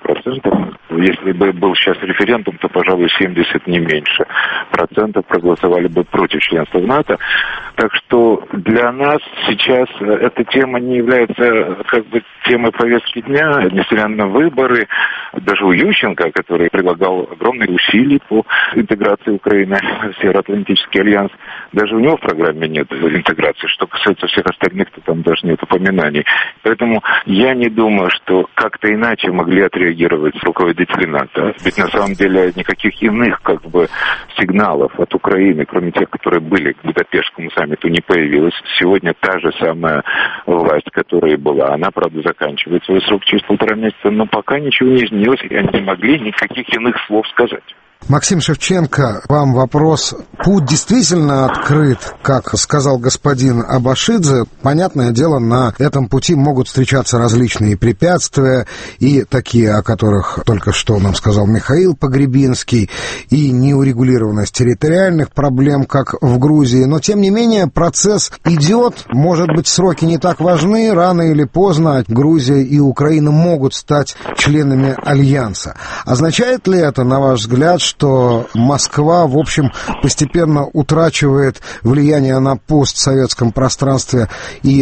50%. Если бы был сейчас референдум, то, пожалуй, 70, не меньше процентов проголосовали бы против членства в НАТО. Так что для нас сейчас эта тема не является как бы темой повестки дня, несмотря на выборы. Даже у Ющенко, который предлагал огромные усилия по интеграции Украины в Североатлантический альянс, даже у него в программе нет интеграции. Что касается всех остальных, то там даже нет упоминаний. Поэтому я не думаю, что как-то иначе могли отреагировать руководители НАТО. Ведь на самом деле никаких иных как бы сигналов от Украины, кроме тех, которые были к Будапештскому саммиту, не появилось. Сегодня та же самая власть, которая была, она, правда, заканчивает свой срок через 1,5 месяца, но пока ничего не изменилось, и они не могли никаких иных слов сказать. Максим Шевченко, вам вопрос. Путь действительно открыт, как сказал господин Абашидзе. Понятное дело, на этом пути могут встречаться различные препятствия, и такие, о которых только что нам сказал Михаил Погребинский, и неурегулированность территориальных проблем, как в Грузии. Но, тем не менее, процесс идет. Может быть, сроки не так важны. Рано или поздно Грузия и Украина могут стать членами Альянса. Означает ли это, на ваш взгляд, что Москва, в общем, постепенно утрачивает влияние на постсоветском пространстве и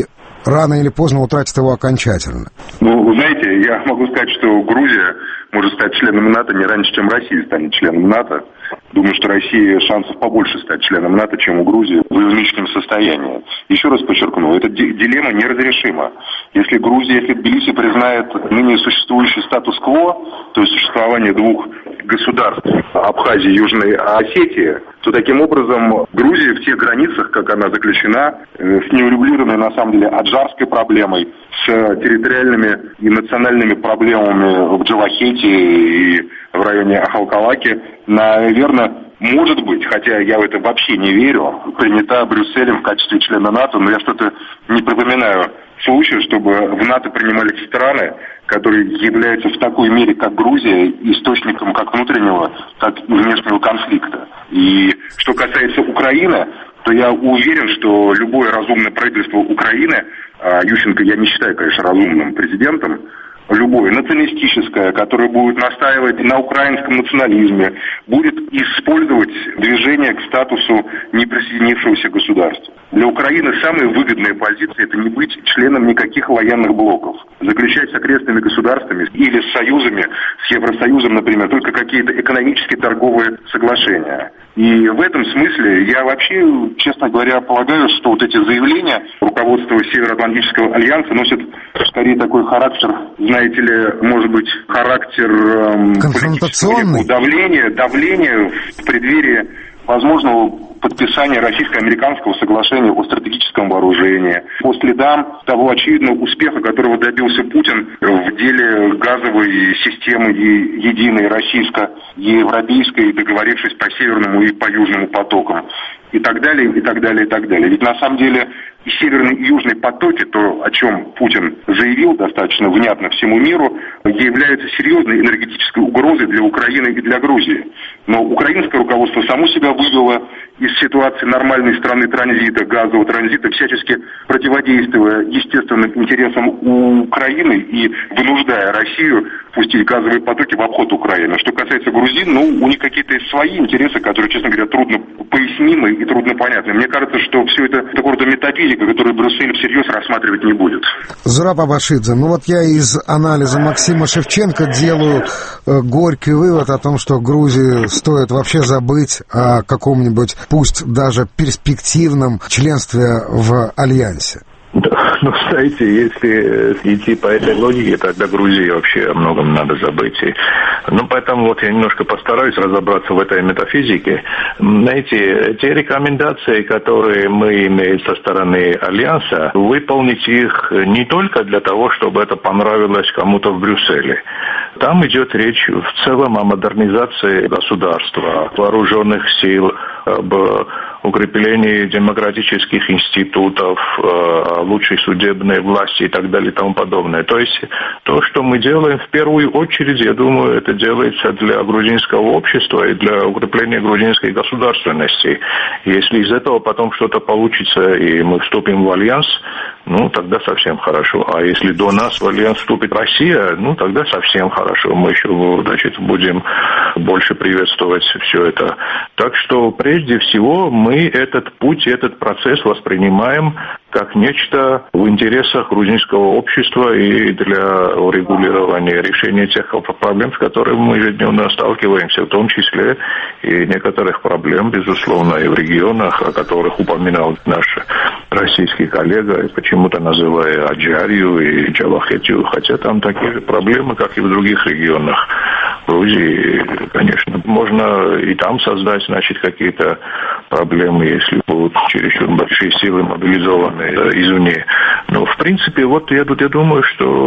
рано или поздно утратит его окончательно? Ну, вы знаете, я могу сказать, что Грузия может стать членом НАТО не раньше, чем Россия станет членом НАТО. Думаю, что России шансов побольше стать членом НАТО, чем у Грузии в нынешнем состоянии. Еще раз подчеркну, эта дилемма неразрешима. Если Грузия, если Тбилиси признает ныне существующий статус-кво, то есть существование двух государств, Абхазии и Южной Осетии, то таким образом Грузия в тех границах, как она заключена, с неурегулированной на самом деле аджарской проблемой, с территориальными и национальными проблемами в Джавахете и в районе Ахалкалаки, наверное, может быть, хотя я в это вообще не верю, принята Брюсселем в качестве члена НАТО, но я что-то не припоминаю случая, чтобы в НАТО принимались страны, которые являются в такой мере, как Грузия, источником как внутреннего, так и внешнего конфликта. И что касается Украины, то я уверен, что любое разумное правительство Украины, Ющенко я не считаю, конечно, разумным президентом, любое националистическое, которое будет настаивать на украинском национализме, будет использовать движение к статусу неприсоединившегося государства. Для Украины самая выгодная позиция – это не быть членом никаких военных блоков, заключать с окрестными государствами или с союзами, с Евросоюзом, например, только какие-то экономические торговые соглашения. И в этом смысле я вообще, честно говоря, полагаю, что вот эти заявления руководства Североатлантического альянса носят скорее такой характер, знаете ли, может быть, характер конфронтационный, давления в преддверии возможного подписания российско-американского соглашения о стратегическом вооружении, по следам того очевидного успеха, которого добился Путин в деле газовой системы единой российско-европейской, договорившись по Северному и по Южному потокам, и так далее, и так далее, и так далее. Ведь на самом деле и Северный, и Южный потоки, то, о чем Путин заявил достаточно внятно всему миру, являются серьезной энергетической угрозой для Украины и для Грузии. Но украинское руководство само себя вывело из ситуации нормальной страны транзита, газового транзита, всячески противодействуя естественным интересам Украины и вынуждая Россию пустить газовые потоки в обход Украины. Что касается грузин, у них какие-то свои интересы, которые, честно говоря, трудно пояснимы и трудно понятны. Мне кажется, что все это такого рода метафизика, которую Брюссель всерьез рассматривать не будет. Зураб Абашидзе, я из анализа Максима Шевченко делаю горький вывод о том, что Грузии стоит вообще забыть о каком-нибудь, пусть даже перспективном членстве в Альянсе. Знаете, если идти по этой логике, тогда Грузии вообще о многом надо забыть. Поэтому я немножко постараюсь разобраться в этой метафизике. Знаете, те рекомендации, которые мы имеем со стороны Альянса, выполнить их не только для того, чтобы это понравилось кому-то в Брюсселе. Там идет речь в целом о модернизации государства, вооруженных сил, об укреплении демократических институтов, лучшей судебной власти и так далее и тому подобное. То есть то, что мы делаем в первую очередь, я думаю, это делается для грузинского общества и для укрепления грузинской государственности. Если из этого потом что-то получится и мы вступим в альянс, тогда совсем хорошо. А если до нас в альянс вступит Россия, тогда совсем хорошо. Мы еще, будем больше приветствовать все это. Так что прежде всего мы этот путь, этот процесс воспринимаем как нечто в интересах грузинского общества и для урегулирования решения тех проблем, с которыми мы ежедневно сталкиваемся, в том числе и некоторых проблем, безусловно, и в регионах, о которых упоминал наш российский коллега, почему-то называя Аджарию и Джавахетию, хотя там такие же проблемы, как и в других регионах Грузии. Конечно, можно и там создать, какие-то проблемы, если будут чересчур большие силы мобилизованы извне. Но, в принципе, я думаю,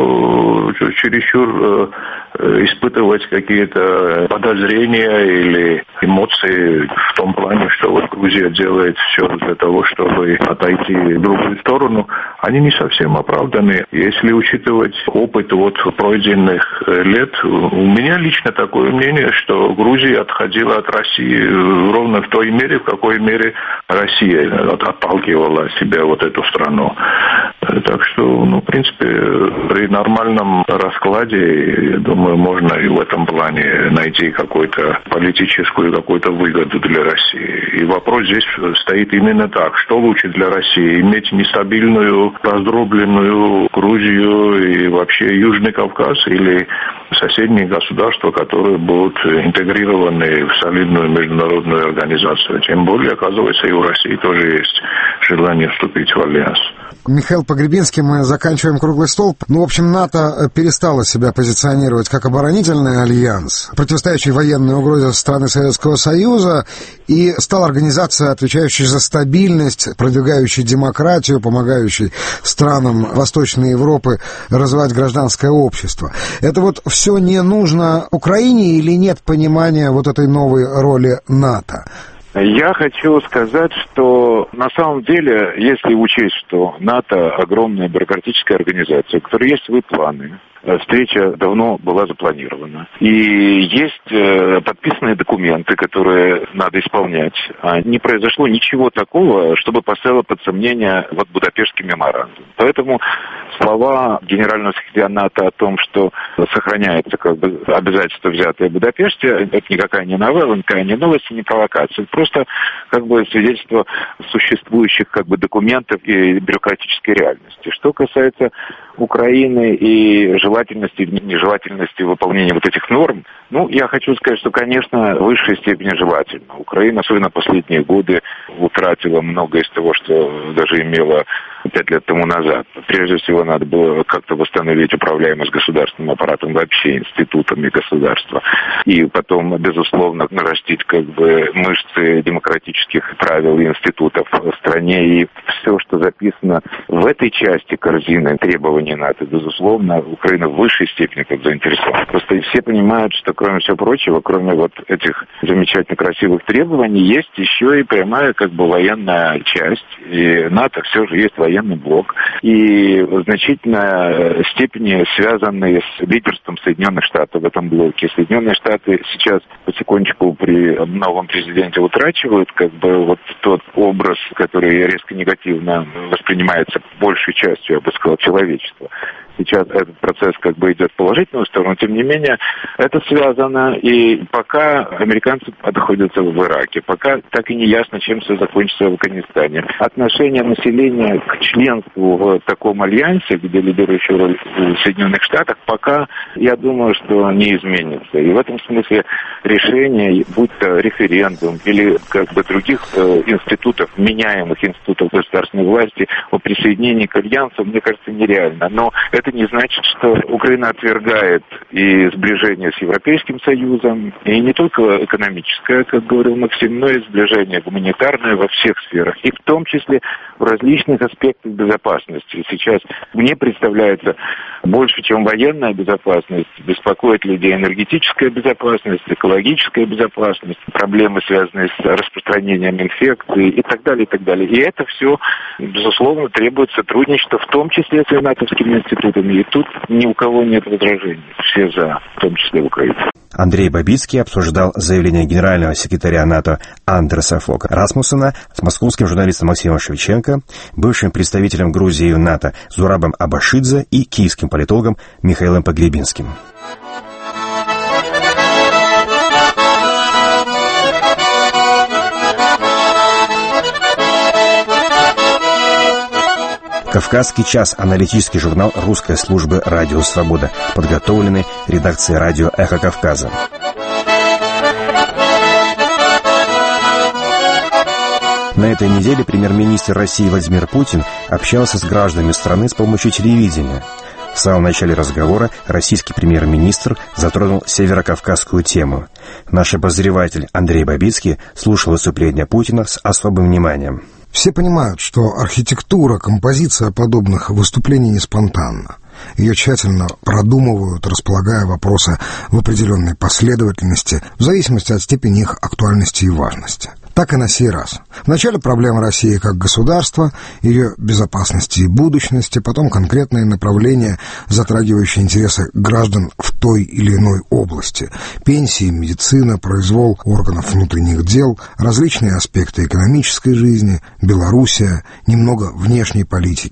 что чересчур испытывать какие-то подозрения или эмоции в том плане, что Грузия делает все для того, чтобы отойти в другую сторону, они не совсем оправданы. Если учитывать опыт пройденных лет, у меня лично такое мнение, что Грузия отходила от России ровно в той мере, в какой мере Россия отталкивала от себя эту страну. Так что, в принципе, при нормальном раскладе, я думаю, можно и в этом плане найти какую-то политическую выгоду для России. И вопрос здесь стоит именно так. Что лучше для России? Иметь нестабильную, раздробленную Грузию и вообще Южный Кавказ или соседние государства, которые будут интегрированы в солидную международную организацию? Тем более, оказывается, и у России тоже есть желание вступить в альянс. Михаил Погребинский, мы заканчиваем круглый стол. В общем, НАТО перестало себя позиционировать как оборонительный альянс, противостоящий военной угрозе страны Советского Союза, и стала организацией, отвечающей за стабильность, продвигающей демократию, помогающей странам Восточной Европы развивать гражданское общество. Это все не нужно Украине или нет понимания этой новой роли НАТО? Я хочу сказать, что на самом деле, если учесть, что НАТО огромная бюрократическая организация, у которой есть свои планы, встреча давно была запланирована. И есть подписанные документы, которые надо исполнять. Не произошло ничего такого, чтобы поставило под сомнение Будапештский меморандум. Поэтому слова генерального секретаря НАТО о том, что сохраняется обязательство, взятое в Будапеште, это никакая не новелла, никакая не новость, не провокация. Это просто свидетельство существующих документов и бюрократической реальности. Что касается Украины и желательности или нежелательности выполнения этих норм, я хочу сказать, что, конечно, в высшей степени желательно. Украина, особенно последние годы, утратила многое из того, что даже имела 5 лет тому назад. Прежде всего, надо было как-то восстановить управляемость государственным аппаратом, вообще институтами государства. И потом, безусловно, нарастить мышцы демократических правил и институтов в стране. И все, что записано в этой части корзины требований НАТО, безусловно, Украина в высшей степени заинтересована. Просто все понимают, что, кроме всего прочего, кроме этих замечательно красивых требований, есть еще и прямая военная часть. И НАТО все же есть военный блок. И в значительной степени связанные с лидерством Соединенных Штатов в этом блоке. Соединенные Штаты сейчас потихонечку при новом президенте утрачивают тот образ, который резко негативно воспринимается большей частью, я бы сказал, человечества. Сейчас этот процесс идет в положительную сторону, тем не менее, это связано, и пока американцы находятся в Ираке, пока так и не ясно, чем все закончится в Афганистане. Отношение населения к членству в таком альянсе, где лидирующая роль в Соединенных Штатах, пока, я думаю, что не изменится. И в этом смысле решение, будь то референдум или других институтов, меняемых институтов государственной власти о присоединении к альянсу, мне кажется, нереально. Но это не значит, что Украина отвергает и сближение с Европейским Союзом, и не только экономическое, как говорил Максим, но и сближение гуманитарное во всех сферах, и в том числе в различных аспектах безопасности. Сейчас мне представляется больше, чем военная безопасность, беспокоит людей энергетическая безопасность, экологическая безопасность, проблемы, связанные с распространением инфекций и так далее, и так далее. И это все, безусловно, требует сотрудничества, в том числе с натовскими институтами. И тут ни у кого нет возражений. Все за, в том числе Украина. Андрей Бабицкий обсуждал заявление генерального секретаря НАТО Андреса Фога Расмуссена с московским журналистом Максимом Шевченко, бывшим представителем Грузии в НАТО Зурабом Абашидзе и киевским политологом Михаилом Погребинским. «Кавказский час» — аналитический журнал русской службы «Радио Свобода», подготовленный редакцией радио «Эхо Кавказа». На этой неделе премьер-министр России Владимир Путин общался с гражданами страны с помощью телевидения. В самом начале разговора российский премьер-министр затронул северокавказскую тему. Наш обозреватель Андрей Бабицкий слушал выступление Путина с особым вниманием. Все понимают, что архитектура, композиция подобных выступлений не спонтанна. Ее тщательно продумывают, располагая вопросы в определенной последовательности, в зависимости от степени их актуальности и важности. Так и на сей раз. Вначале проблема России как государства, ее безопасности и будущности, потом конкретные направления, затрагивающие интересы граждан в той или иной области. Пенсии, медицина, произвол органов внутренних дел, различные аспекты экономической жизни, Белоруссия, немного внешней политики.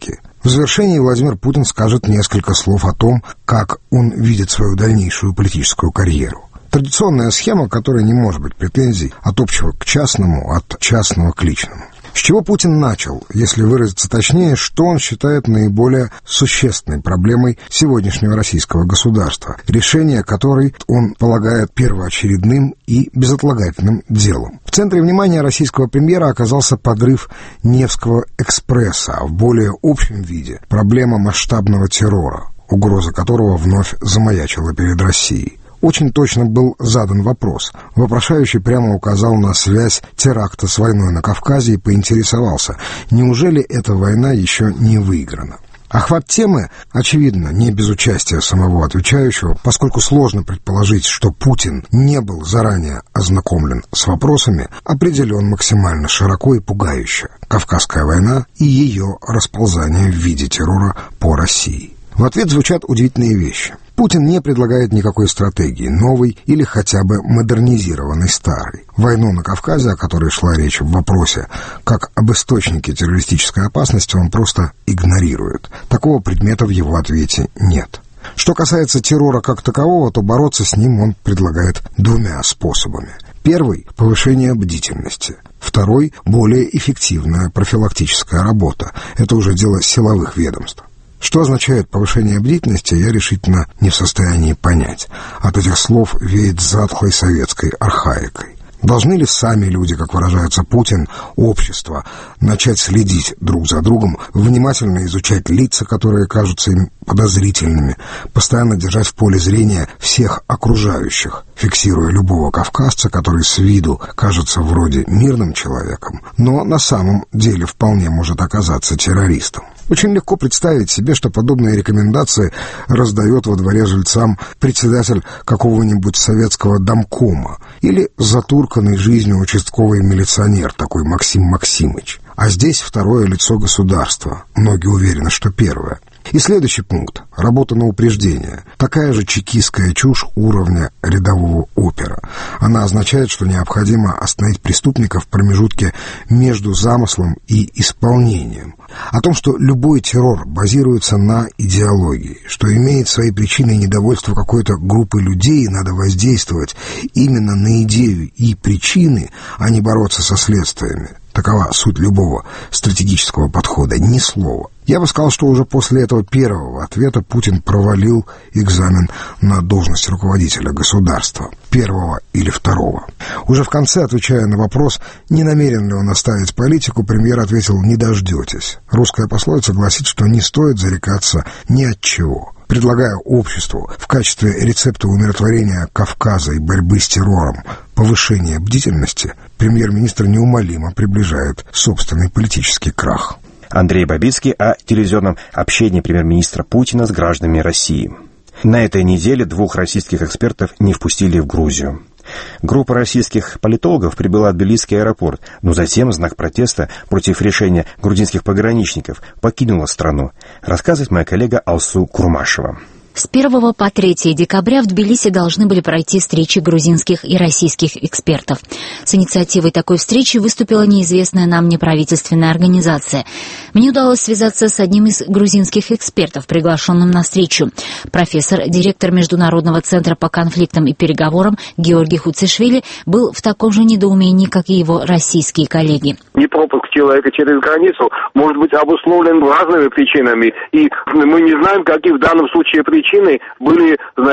В завершении Владимир Путин скажет несколько слов о том, как он видит свою дальнейшую политическую карьеру. Традиционная схема, которая не может быть претензий от общего к частному, от частного к личному. С чего Путин начал, если выразиться точнее, что он считает наиболее существенной проблемой сегодняшнего российского государства, решение которой он полагает первоочередным и безотлагательным делом. В центре внимания российского премьера оказался подрыв Невского экспресса, а в более общем виде проблема масштабного террора, угроза которого вновь замаячила перед Россией. Очень точно был задан вопрос. Вопрошающий прямо указал на связь теракта с войной на Кавказе и поинтересовался, неужели эта война еще не выиграна? Охват темы, очевидно, не без участия самого отвечающего, поскольку сложно предположить, что Путин не был заранее ознакомлен с вопросами, определен максимально широко и пугающе. Кавказская война и ее расползание в виде террора по России. В ответ звучат удивительные вещи. Путин не предлагает никакой стратегии, новой или хотя бы модернизированной старой. Войну на Кавказе, о которой шла речь в вопросе, как об источнике террористической опасности, он просто игнорирует. Такого предмета в его ответе нет. Что касается террора как такового, то бороться с ним он предлагает двумя способами. Первый – повышение бдительности. Второй – более эффективная профилактическая работа. Это уже дело силовых ведомств. Что означает повышение бдительности, я решительно не в состоянии понять. От этих слов веет затхлой советской архаикой. Должны ли сами люди, как выражается Путин, общество, начать следить друг за другом, внимательно изучать лица, которые кажутся им подозрительными, постоянно держать в поле зрения всех окружающих, фиксируя любого кавказца, который с виду кажется вроде мирным человеком, но на самом деле вполне может оказаться террористом? Очень легко представить себе, что подобные рекомендации раздает во дворе жильцам председатель какого-нибудь советского домкома или затурканный жизнью участковый милиционер, такой Максим Максимыч. А здесь второе лицо государства. Многие уверены, что первое. И следующий пункт – работа на упреждение. Такая же чекистская чушь уровня рядового опера. Она означает, что необходимо остановить преступника в промежутке между замыслом и исполнением. О том, что любой террор базируется на идеологии, что имеет свои причины и недовольство какой-то группы людей, и надо воздействовать именно на идею и причины, а не бороться со следствиями. Такова суть любого стратегического подхода, ни слова. Я бы сказал, что уже после этого первого ответа Путин провалил экзамен на должность руководителя государства, первого или второго. Уже в конце, отвечая на вопрос, не намерен ли он оставить политику, премьер ответил: «Не дождетесь». Русская пословица гласит, что не стоит зарекаться ни от чего. Предлагая обществу в качестве рецепта умиротворения Кавказа и борьбы с террором повышение бдительности, премьер-министр неумолимо приближает собственный политический крах. Андрей Бабицкий о телевизионном общении премьер-министра Путина с гражданами России. На этой неделе 2 российских экспертов не впустили в Грузию. Группа российских политологов прибыла в Тбилисский аэропорт, но затем в знак протеста против решения грузинских пограничников покинула страну, рассказывает моя коллега Алсу Курмашева. С 1 по 3 декабря в Тбилиси должны были пройти встречи грузинских и российских экспертов. С инициативой такой встречи выступила неизвестная нам неправительственная организация. Мне удалось связаться с одним из грузинских экспертов, приглашенным на встречу. Профессор, директор Международного центра по конфликтам и переговорам Георгий Хуцишвили был в таком же недоумении, как и его российские коллеги. Непропуск человека через границу может быть обусловлен разными причинами, и мы не знаем, какие в данном случае причины были,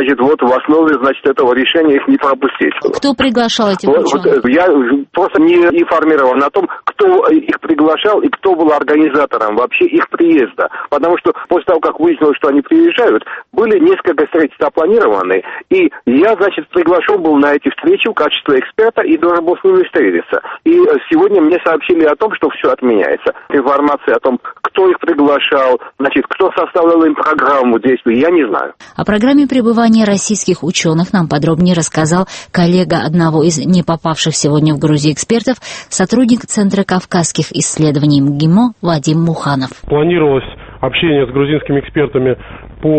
в основе, этого решения их не пропустить. Кто приглашал этих ученых? Я просто не информирован о том, кто их приглашал и кто был организатором вообще их приезда. Потому что после того, как выяснилось, что они приезжают, были несколько встреч запланированы, и я, приглашен был на эти встречи в качестве эксперта и должен был с ними встретиться. И сегодня мне сообщили о том, что все отменяется. Информация о том, кто их приглашал, кто составлял им программу действий, я не знаю. О программе пребывания российских ученых нам подробнее рассказал коллега одного из не попавших сегодня в Грузию экспертов, сотрудник Центра кавказских исследований МГИМО Вадим Муханов. Планировалось общение с грузинскими экспертами по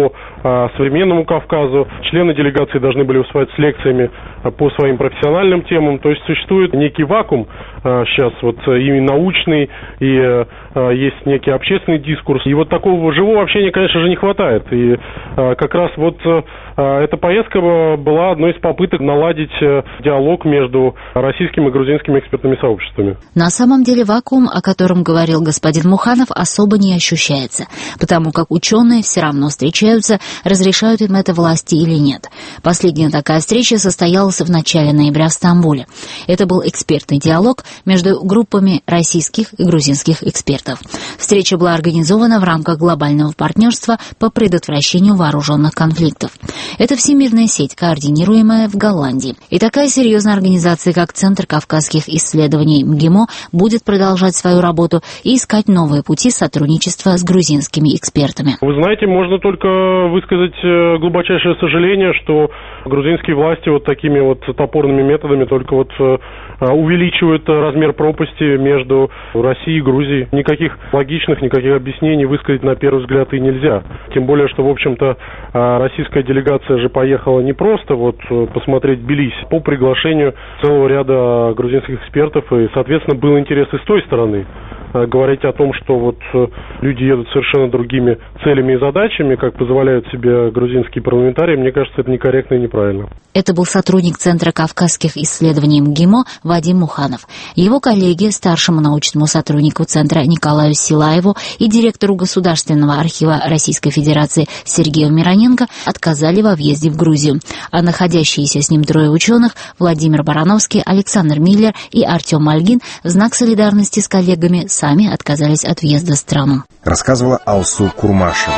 современному Кавказу. Члены делегации должны были выступать с лекциями по своим профессиональным темам. То есть существует некий вакуум сейчас, вот и научный, и есть некий общественный дискурс. И вот такого живого общения, конечно же, не хватает. И как раз вот эта поездка была одной из попыток наладить диалог между российскими и грузинскими экспертными сообществами. На самом деле вакуум, о котором говорил господин Муханов, особо не ощущается, потому как ученые все равно встречаются, разрешают им это власти или нет. Последняя такая встреча состоялась в начале ноября в Стамбуле. Это был экспертный диалог между группами российских и грузинских экспертов. Встреча была организована в рамках глобального партнерства по предотвращению вооруженных конфликтов. Это всемирная сеть, координируемая в Голландии. И такая серьезная организация, как Центр кавказских исследований МГИМО, будет продолжать свою работу и искать новые пути сотрудничества с грузинскими экспертами. Вы знаете, можно только высказать глубочайшее сожаление, что грузинские власти вот такими вот топорными методами только вот увеличивают размер пропасти между Россией и Грузией. Никаких логичных, никаких объяснений высказать на первый взгляд и нельзя. Тем более, что, в общем-то, российская делегация же поехала не просто вот посмотреть Тбилиси, по приглашению целого ряда грузинских экспертов, и, соответственно, был интерес и с той стороны. Говорить о том, что вот люди едут совершенно другими целями и задачами, как позволяют себе грузинские парламентарии, мне кажется, это некорректно и неправильно. Это был сотрудник Центра кавказских исследований МГИМО Вадим Муханов. Его коллеги, старшему научному сотруднику Центра Николаю Силаеву и директору Государственного архива Российской Федерации Сергею Мироненко отказали во въезде в Грузию, а находящиеся с ним трое ученых Владимир Барановский, Александр Миллер и Артем Мальгин в знак солидарности с коллегами сами отказались от въезда в страну. Рассказывала Алсу Курмашева.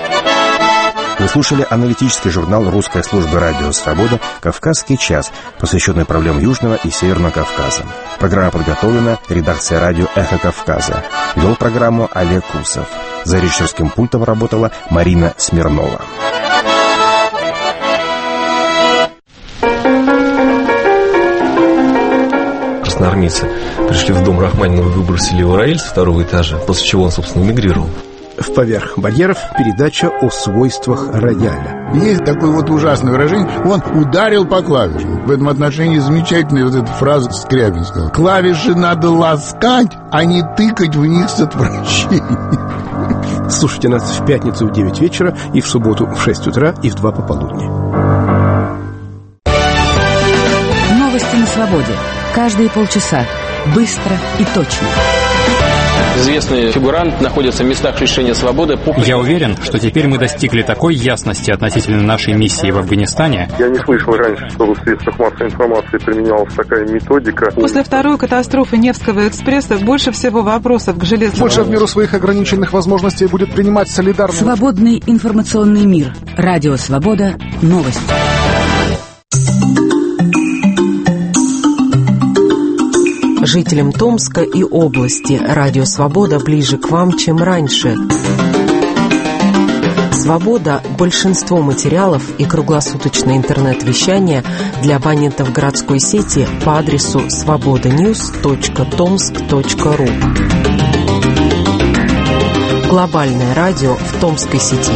Вы слушали аналитический журнал русской службы «Радио Свобода» «Кавказский час», посвященный проблемам Южного и Северного Кавказа. Программа подготовлена редакцией радио «Эхо Кавказа». Вел программу Олег Кусов. За режиссерским пультом работала Марина Смирнова. Красноармейцы пришли в дом Рахманинова и выбросили его рояль со второго этажа, после чего он, собственно, эмигрировал. В «Поверх барьеров» передача о свойствах рояля. Есть такое вот ужасное выражение: он ударил по клавишам. В этом отношении замечательная вот эта фраза Скрябинского: клавиши надо ласкать, а не тыкать в них с отвращением. Слушайте нас в пятницу в 9 вечера и в субботу в 6 утра и в 2 пополудни. Новости на свободе. Каждые полчаса. Быстро и точно. Известный фигурант находится в местах лишения свободы. Я уверен, что теперь мы достигли такой ясности относительно нашей миссии в Афганистане. Я не слышал раньше, что в средствах массовой информации применялась такая методика. После второй катастрофы Невского экспресса больше всего вопросов к железному. Польша в меру своих ограниченных возможностей будет принимать солидарно. Свободный информационный мир. Радио Свобода. Новости. Жителям Томска и области Радио Свобода ближе к вам, чем раньше. Свобода – большинство материалов и круглосуточное интернет-вещание для абонентов городской сети по адресу svobodanews.tomsk.ru. Глобальное радио в Томской сети.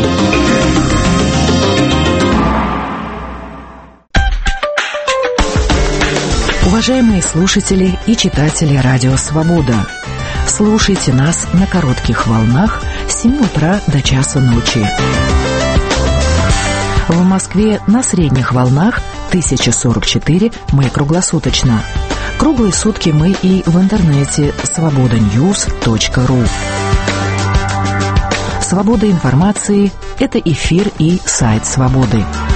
Уважаемые слушатели и читатели Радио Свобода, слушайте нас на коротких волнах с 7 утра до часа ночи. В Москве на средних волнах 1044 мы круглосуточно. Круглые сутки мы и в интернете svobodanews.ru. Свобода информации – это эфир и сайт Свободы.